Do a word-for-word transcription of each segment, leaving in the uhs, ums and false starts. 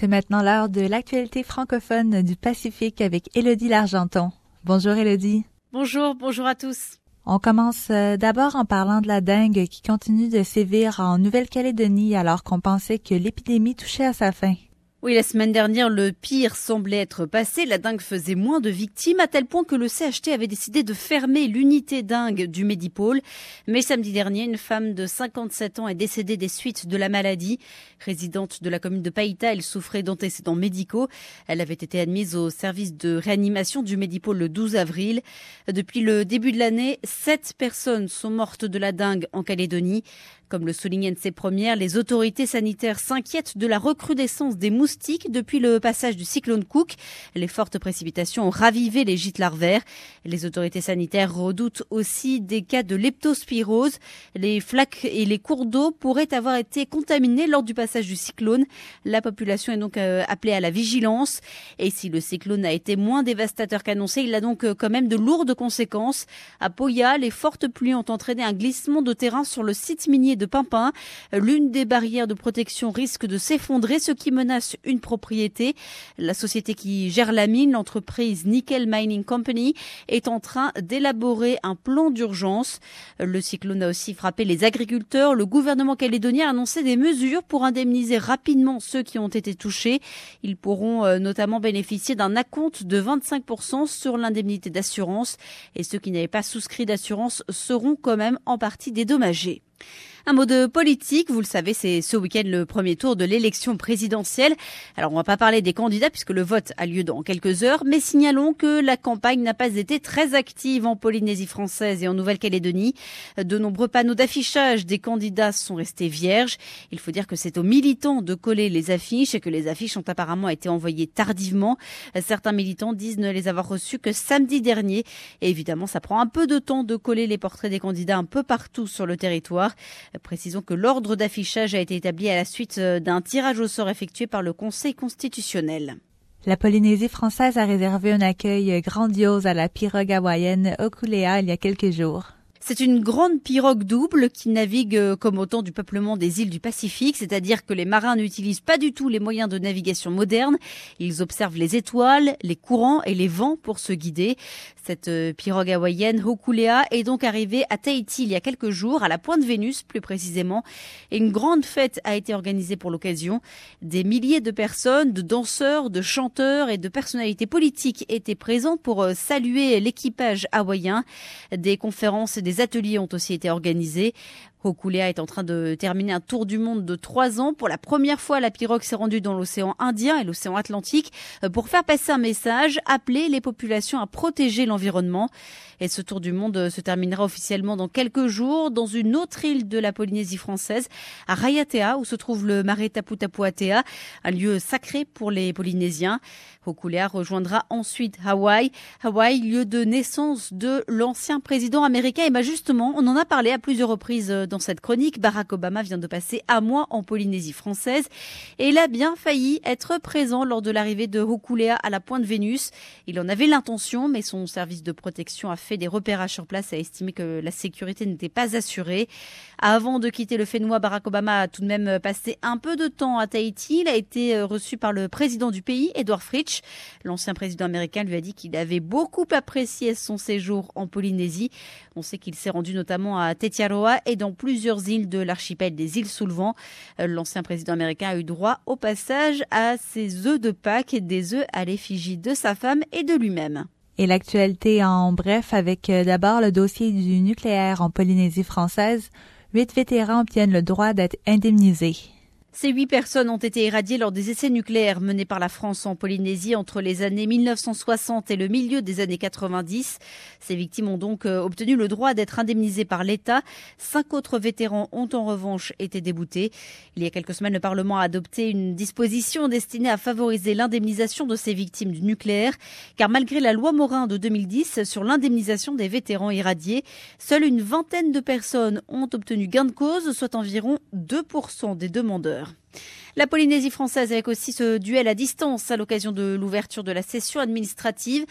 C'est maintenant l'heure de l'actualité francophone du Pacifique avec Élodie Largenton. Bonjour Élodie. Bonjour, bonjour à tous. On commence d'abord en parlant de la dengue qui continue de sévir en Nouvelle-Calédonie alors qu'on pensait que l'épidémie touchait à sa fin. Oui, la semaine dernière, le pire semblait être passé. La dengue faisait moins de victimes, à tel point que le C H T avait décidé de fermer l'unité dengue du Medipôle. Mais samedi dernier, une femme de cinquante-sept ans est décédée des suites de la maladie. Résidente de la commune de Païta, elle souffrait d'antécédents médicaux. Elle avait été admise au service de réanimation du Medipôle le douze avril. Depuis le début de l'année, sept personnes sont mortes de la dengue en Calédonie. Comme le soulignait une de ses premières, les autorités sanitaires s'inquiètent de la recrudescence des moustiques depuis le passage du cyclone Cook. Les fortes précipitations ont ravivé les gîtes larvaires. Les autorités sanitaires redoutent aussi des cas de leptospirose. Les flaques et les cours d'eau pourraient avoir été contaminés lors du passage du cyclone. La population est donc appelée à la vigilance. Et si le cyclone a été moins dévastateur qu'annoncé, il a donc quand même de lourdes conséquences. À Poya, les fortes pluies ont entraîné un glissement de terrain sur le site minier de de Pimpin. L'une des barrières de protection risque de s'effondrer, ce qui menace une propriété. La société qui gère la mine, l'entreprise Nickel Mining Company, est en train d'élaborer un plan d'urgence. Le cyclone a aussi frappé les agriculteurs. Le gouvernement calédonien a annoncé des mesures pour indemniser rapidement ceux qui ont été touchés. Ils pourront notamment bénéficier d'un acompte de vingt-cinq pour cent sur l'indemnité d'assurance. Et ceux qui n'avaient pas souscrit d'assurance seront quand même en partie dédommagés. Un mot de politique, vous le savez, c'est ce week-end le premier tour de l'élection présidentielle. Alors on va pas parler des candidats puisque le vote a lieu dans quelques heures, mais signalons que la campagne n'a pas été très active en Polynésie française et en Nouvelle-Calédonie. De nombreux panneaux d'affichage des candidats sont restés vierges. Il faut dire que c'est aux militants de coller les affiches et que les affiches ont apparemment été envoyées tardivement. Certains militants disent ne les avoir reçues que samedi dernier. Et évidemment, ça prend un peu de temps de coller les portraits des candidats un peu partout sur le territoire. Précisons que l'ordre d'affichage a été établi à la suite d'un tirage au sort effectué par le Conseil constitutionnel. La Polynésie française a réservé un accueil grandiose à la pirogue hawaïenne Hokulea il y a quelques jours. C'est une grande pirogue double qui navigue comme au temps du peuplement des îles du Pacifique, c'est-à-dire que les marins n'utilisent pas du tout les moyens de navigation modernes. Ils observent les étoiles, les courants et les vents pour se guider. Cette pirogue hawaïenne Hokulea est donc arrivée à Tahiti il y a quelques jours, à la Pointe Vénus plus précisément. Et une grande fête a été organisée pour l'occasion. Des milliers de personnes, de danseurs, de chanteurs et de personnalités politiques étaient présentes pour saluer l'équipage hawaïen. Des conférences et des ateliers ont aussi été organisés. Hokulea est en train de terminer un tour du monde de trois ans. Pour la première fois, la pirogue s'est rendue dans l'océan Indien et l'océan Atlantique pour faire passer un message, appeler les populations à protéger l'environnement. Et ce tour du monde se terminera officiellement dans quelques jours dans une autre île de la Polynésie française, à Raiatea, où se trouve le marais Tapu Tapu Atea, un lieu sacré pour les Polynésiens. Hokulea rejoindra ensuite Hawaï. Hawaï, lieu de naissance de l'ancien président américain. Et bien justement, on en a parlé à plusieurs reprises dans cette chronique. Barack Obama vient de passer un mois en Polynésie française et il a bien failli être présent lors de l'arrivée de Hokulea à la Pointe Vénus. Il en avait l'intention, mais son service de protection a fait des repérages sur place et a estimé que la sécurité n'était pas assurée. Avant de quitter le Fénois, Barack Obama a tout de même passé un peu de temps à Tahiti. Il a été reçu par le président du pays, Edward Fritsch. L'ancien président américain lui a dit qu'il avait beaucoup apprécié son séjour en Polynésie. On sait qu'il s'est rendu notamment à Tetiaroa et dans plusieurs îles de l'archipel des îles sous le vent. L'ancien président américain a eu droit au passage à ses œufs de Pâques et des œufs à l'effigie de sa femme et de lui-même. Et l'actualité en bref avec d'abord le dossier du nucléaire en Polynésie française. Huit vétérans obtiennent le droit d'être indemnisés. Ces huit personnes ont été irradiées lors des essais nucléaires menés par la France en Polynésie entre les années mille neuf cent soixante et le milieu des années quatre-vingt-dix. Ces victimes ont donc obtenu le droit d'être indemnisées par l'État. Cinq autres vétérans ont en revanche été déboutés. Il y a quelques semaines, le Parlement a adopté une disposition destinée à favoriser l'indemnisation de ces victimes du nucléaire. Car malgré la loi Morin de deux mille dix sur l'indemnisation des vétérans irradiés, seule une vingtaine de personnes ont obtenu gain de cause, soit environ deux pour cent des demandeurs. La Polynésie française avec aussi ce duel à distance à l'occasion de l'ouverture de la session administrative.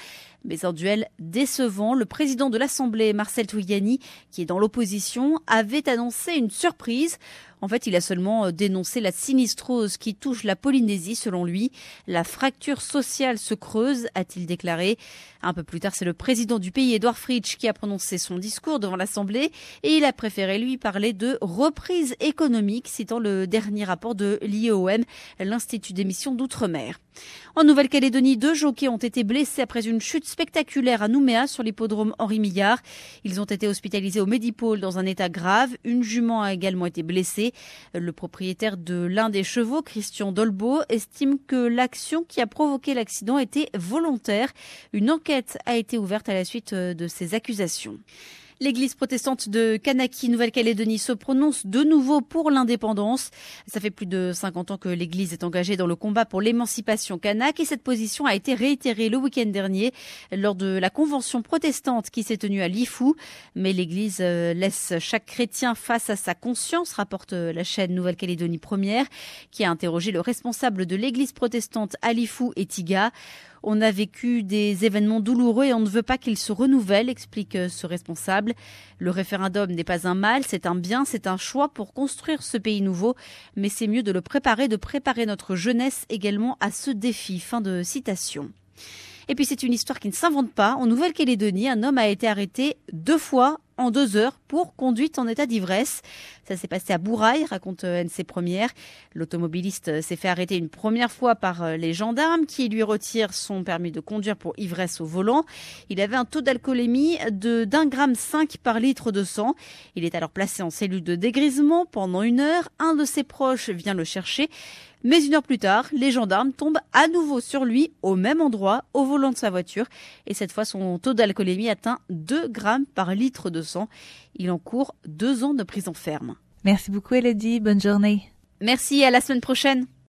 Mais un duel décevant. Le président de l'Assemblée, Marcel Trouyani, qui est dans l'opposition, avait annoncé une surprise. En fait, il a seulement dénoncé la sinistrose qui touche la Polynésie, selon lui. La fracture sociale se creuse, a-t-il déclaré. Un peu plus tard, c'est le président du pays, Édouard Fritsch, qui a prononcé son discours devant l'Assemblée et il a préféré, lui, parler de reprise économique, citant le dernier rapport de l'I E O M, l'Institut d'émission d'Outre-mer. En Nouvelle-Calédonie, deux jockeys ont été blessés après une chute spectaculaire à Nouméa sur l'hippodrome Henri Millard. Ils ont été hospitalisés au Medipôle dans un état grave. Une jument a également été blessée. Le propriétaire de l'un des chevaux, Christian Dolbeau, estime que l'action qui a provoqué l'accident était volontaire. Une enquête a été ouverte à la suite de ces accusations. L'église protestante de Kanaki, Nouvelle-Calédonie, se prononce de nouveau pour l'indépendance. Ça fait plus de cinquante ans que l'église est engagée dans le combat pour l'émancipation kanak et cette position a été réitérée le week-end dernier lors de la convention protestante qui s'est tenue à Lifou. Mais l'église laisse chaque chrétien face à sa conscience, rapporte la chaîne Nouvelle-Calédonie Première, qui a interrogé le responsable de l'église protestante à Lifou et Tiga. On a vécu des événements douloureux et on ne veut pas qu'ils se renouvellent, explique ce responsable. Le référendum n'est pas un mal, c'est un bien, c'est un choix pour construire ce pays nouveau. Mais c'est mieux de le préparer, de préparer notre jeunesse également à ce défi. Fin de citation. Et puis c'est une histoire qui ne s'invente pas. En Nouvelle-Calédonie, un homme a été arrêté deux fois en deux heures pour conduite en état d'ivresse. Ça s'est passé à Bourail, raconte N C Première. L'automobiliste s'est fait arrêter une première fois par les gendarmes qui lui retirent son permis de conduire pour ivresse au volant. Il avait un taux d'alcoolémie de d'un gramme cinq par litre de sang. Il est alors placé en cellule de dégrisement pendant une heure. Un de ses proches vient le chercher. Mais une heure plus tard, les gendarmes tombent à nouveau sur lui, au même endroit, au volant de sa voiture. Et cette fois, son taux d'alcoolémie atteint deux grammes par litre de sang. Il encourt deux ans de prison ferme. Merci beaucoup, Elodie. Bonne journée. Merci, à la semaine prochaine.